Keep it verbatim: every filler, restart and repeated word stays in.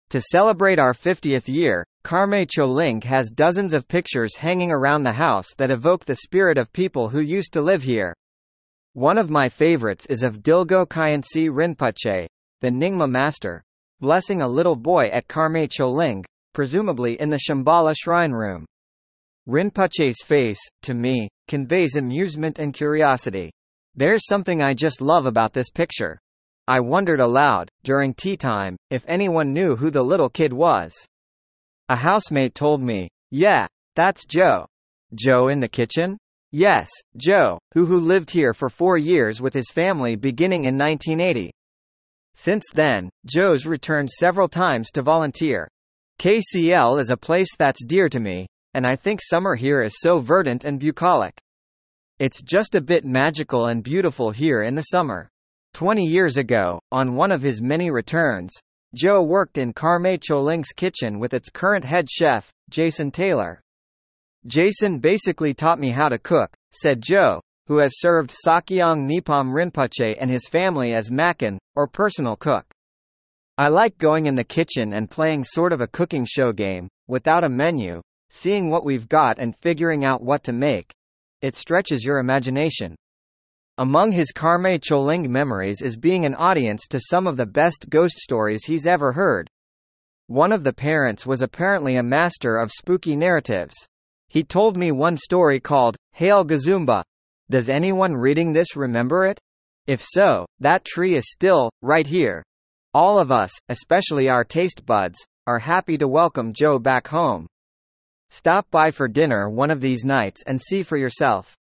To celebrate our fiftieth year, Karmay Choling has dozens of pictures hanging around the house that evoke the spirit of people who used to live here. One of my favorites is of Dilgo Khyentse Rinpoche, the Nyingma master, blessing a little boy at Karmay Choling, presumably in the Shambhala shrine room. Rinpoche's face, to me, conveys amusement and curiosity. There's something I just love about this picture. I wondered aloud, during tea time, if anyone knew who the little kid was. A housemate told me, "Yeah, that's Joe." Joe in the kitchen? Yes, Joe, who who lived here for four years with his family beginning in nineteen eighty. Since then, Joe's returned several times to volunteer. K C L is a place that's dear to me, and I think summer here is so verdant and bucolic. It's just a bit magical and beautiful here in the summer. Twenty years ago, on one of his many returns, Joe worked in Karmay Choling's kitchen with its current head chef, Jason Taylor. "Jason basically taught me how to cook," said Joe, who has served Sakyong Nipam Rinpoche and his family as makan, or personal cook. "I like going in the kitchen and playing sort of a cooking show game, without a menu, seeing what we've got and figuring out what to make. It stretches your imagination." Among his Karmay Choling memories is being an audience to some of the best ghost stories he's ever heard. One of the parents was apparently a master of spooky narratives. He told me one story called, Hail Gazumba. Does anyone reading this remember it? If so, that tree is still, right here. All of us, especially our taste buds, are happy to welcome Joe back home. Stop by for dinner one of these nights and see for yourself.